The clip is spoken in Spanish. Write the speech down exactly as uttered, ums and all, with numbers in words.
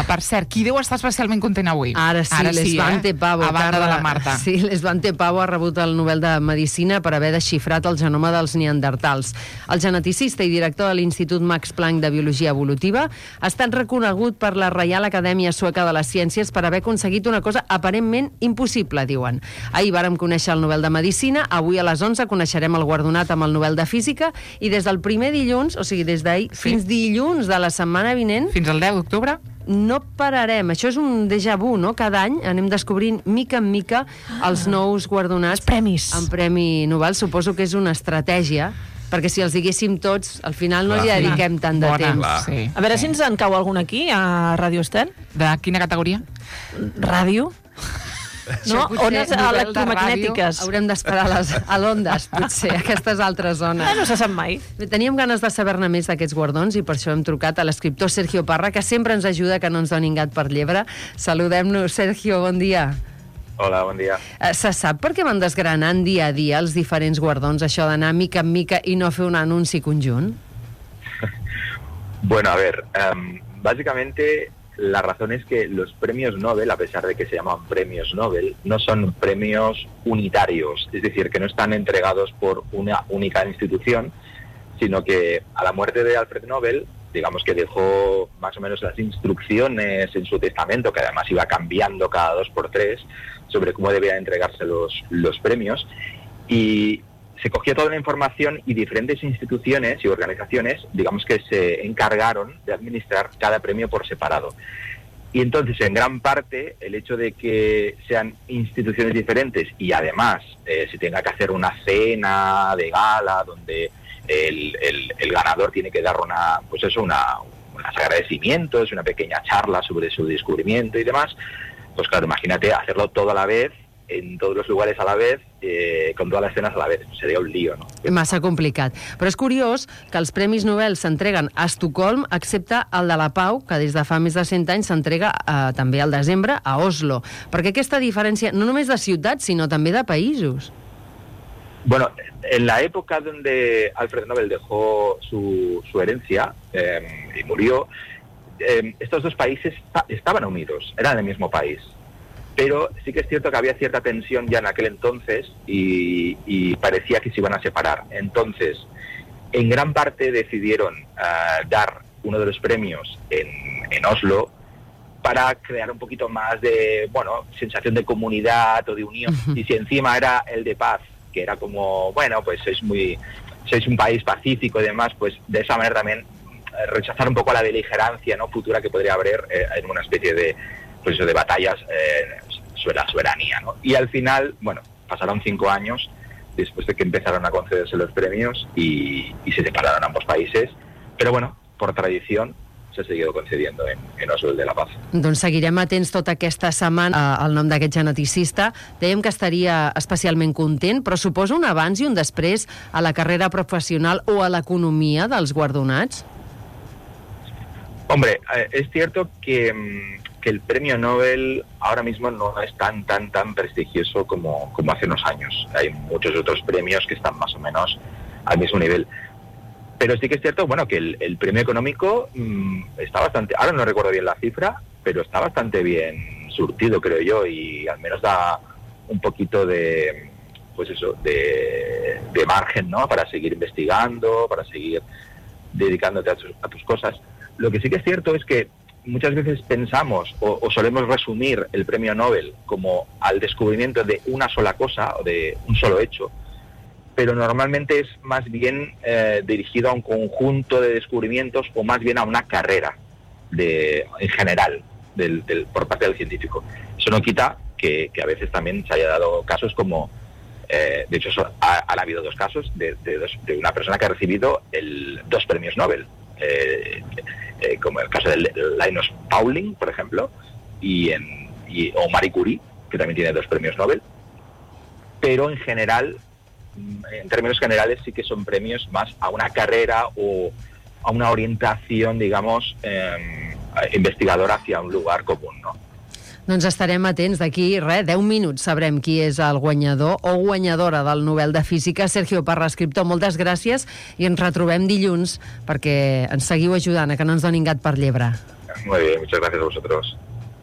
per cert, qui deu estar especialment content avui? Ara sí, Ara l'Esvante eh? Pavo. A banda Carla, de la Marta. Sí, l'Esvante Pavo ha rebut el Nobel de Medicina per haver desxifrat el genoma dels neandertals. El geneticista i director de l'Institut Max Planck de Biologia Evolutiva ha estat reconegut per la Reial Acadèmia Sueca de les Ciències per haver aconseguit una cosa aparentment impossible, diuen. Ahir vàrem conèixer el Nobel de Medicina, avui a les onze coneixerem el guardonat amb el Nobel de Física i des del primer dilluns, o sigui, des d'ahir sí. fins dilluns de la setmana vinent... Fins al deu d'octubre? No pararem. Això és un déjà vu, no? Cada any anem descobrint mica en mica els nous guardonats. Els premis. En Premi Nobel. Suposo que és una estratègia, perquè si els diguéssim tots, al final no Clar. hi dediquem tant de Bona. temps. Sí. A veure si ens en cau algun aquí, a Ràdio Estel. De quina categoria? Ràdio. No, potser ones nivell de electromagnètiques. Haurem d'esperar a les a l'Ondes, potser, a aquestes altres zones. Ah, no se sap mai. Bé, teníem ganes de saber-ne més d'aquests guardons i per això hem trucat a l'escriptor Sergio Parra, que sempre ens ajuda que no ens donin gat per llebre. Saludem-nos, Sergio, bon dia. Hola, bon dia. Eh, Se sap per què van desgranant dia a dia els diferents guardons, això d'anar mica en mica i no fer un anunci conjunt? Bueno, a ver, um, básicamente la razón es que los premios Nobel, a pesar de que se llaman premios Nobel, no son premios unitarios, es decir, que no están entregados por una única institución, sino que a la muerte de Alfred Nobel, digamos que dejó más o menos las instrucciones en su testamento, que además iba cambiando cada dos por tres, sobre cómo debían entregarse los, los premios, y se cogió toda la información y diferentes instituciones y organizaciones, digamos que se encargaron de administrar cada premio por separado. Y entonces, en gran parte, el hecho de que sean instituciones diferentes y además eh, se tenga que hacer una cena de gala donde el, el, el ganador tiene que dar una, pues eso, una, unos agradecimientos, una pequeña charla sobre su descubrimiento y demás, pues claro, imagínate hacerlo todo a la vez, en todos los lugares a la vez, eh, con todas les escenes a la vez. Seria un lío, no? Massa complicat. Però és curiós que els Premis Nobel s'entreguen a Estocolm, excepte el de la Pau, que des de fa més de cent anys s'entrega eh, també al desembre a Oslo. Perquè aquesta diferència, no només de ciutats, sinó també de països. Bueno, en la época donde Alfred Nobel dejó su, su herencia eh, y murió, eh, estos dos países estaban unidos, eran el mismo país. Pero sí que es cierto que había cierta tensión ya en aquel entonces y, y parecía que se iban a separar. Entonces, en gran parte decidieron uh, dar uno de los premios en, en Oslo para crear un poquito más de, bueno, sensación de comunidad o de unión. Y si encima era el de paz, que era como, bueno, pues sois muy, sois un país pacífico y demás, pues de esa manera también eh, rechazar un poco la beligerancia, ¿no?, futura que podría haber eh, en una especie de, pues de batallas eh, sobre la soberanía, ¿no? Y al final, bueno, pasaron cinco años después de que empezaron a concederse los premios y, y se separaron ambos países, pero bueno, por tradición s'ha seguido concediendo en, en Oslo el de la Paz. Doncs seguirem atents tota aquesta setmana al nom d'aquest geneticista. Dèiem que estaria especialment content, però suposa un abans i un després a la carrera professional o a l'economia dels guardonats? Hombre, eh, es cierto que, que el premio Nobel ahora mismo no es tan, tan, tan prestigioso como, como hace unos años. Hay muchos otros premios que están más o menos al mismo nivel. Pero sí que es cierto, bueno, que el, el premio económico mmm, está bastante, ahora no recuerdo bien la cifra, pero está bastante bien surtido, creo yo, y al menos da un poquito de, pues eso, de, de margen, ¿no?, para seguir investigando, para seguir dedicándote a tus, a tus cosas. Lo que sí que es cierto es que muchas veces pensamos o, o solemos resumir el premio Nobel como al descubrimiento de una sola cosa o de un solo hecho, pero normalmente es más bien eh, dirigido a un conjunto de descubrimientos o más bien a una carrera de, en general del, del, por parte del científico. Eso no quita que, que a veces también se haya dado casos como, eh, de hecho ha, han habido dos casos de, de, dos, de una persona que ha recibido el, dos premios Nobel, eh, eh, como el caso de Linus Pauling, por ejemplo, y, en, y, o Marie Curie, que también tiene dos premios Nobel, pero en general, en términos generales, sí que son premios más a una carrera o a una orientación, digamos, eh, investigadora hacia un lugar común, ¿no? Doncs estarem atents. D'aquí, res, deu minuts sabrem qui és el guanyador o guanyadora del Nobel de Física. Sergio Parra, escriptor, moltes gràcies i ens retrobem dilluns perquè ens seguiu ajudant a que no ens donin gat per llebre. Muy bien, muchas gracias a vosotros.